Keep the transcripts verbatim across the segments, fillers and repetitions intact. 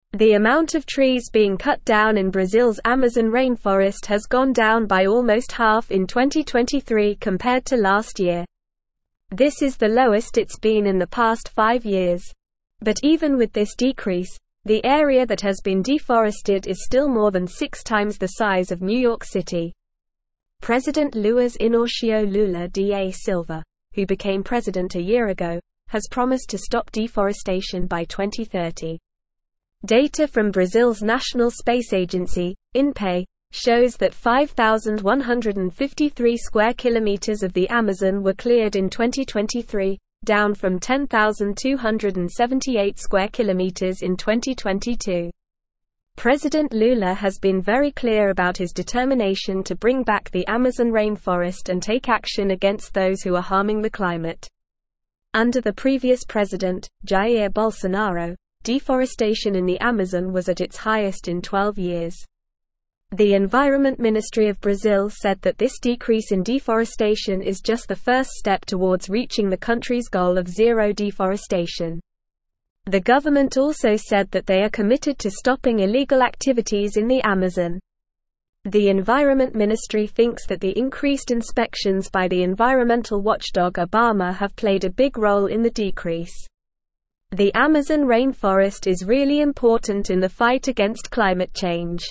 The amount of trees being cut down in Brazil's Amazon rainforest has gone down by almost half in twenty twenty-three compared to last year. This is the lowest it's been in the past five years. But even with this decrease, the area that has been deforested is still more than six times the size of New York City. President Luiz Inácio Lula da Silva, who became president a year ago, has promised to stop deforestation by twenty thirty. Data from Brazil's National Space Agency, INPE, shows that five thousand one hundred fifty-three square kilometers of the Amazon were cleared in twenty twenty-three, down from ten thousand two hundred seventy-eight square kilometers in twenty twenty-two. President Lula has been very clear about his determination to bring back the Amazon rainforest and take action against those who are harming the climate. Under the previous president, Jair Bolsonaro, deforestation in the Amazon was at its highest in twelve years. The Environment Ministry of Brazil said that this decrease in deforestation is just the first step towards reaching the country's goal of zero deforestation. The government also said that they are committed to stopping illegal activities in the Amazon. The Environment Ministry thinks that the increased inspections by the environmental watchdog IBAMA have played a big role in the decrease. The Amazon rainforest is really important in the fight against climate change.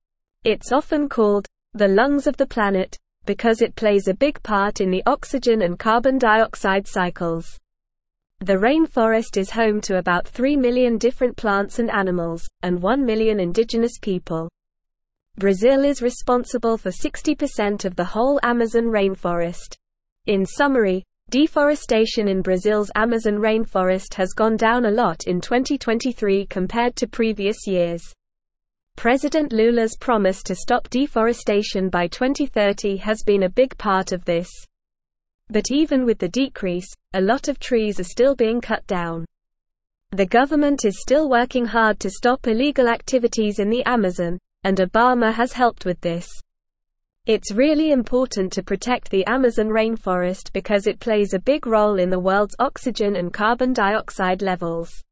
It's often called the lungs of the planet because it plays a big part in the oxygen and carbon dioxide cycles. The rainforest is home to about three million different plants and animals, and one million indigenous people. Brazil is responsible for sixty percent of the whole Amazon rainforest. In summary, deforestation in Brazil's Amazon rainforest has gone down a lot in twenty twenty-three compared to previous years. President Lula's promise to stop deforestation by twenty thirty has been a big part of this. But even with the decrease, a lot of trees are still being cut down. The government is still working hard to stop illegal activities in the Amazon, and IBAMA has helped with this. It's really important to protect the Amazon rainforest because it plays a big role in the world's oxygen and carbon dioxide levels.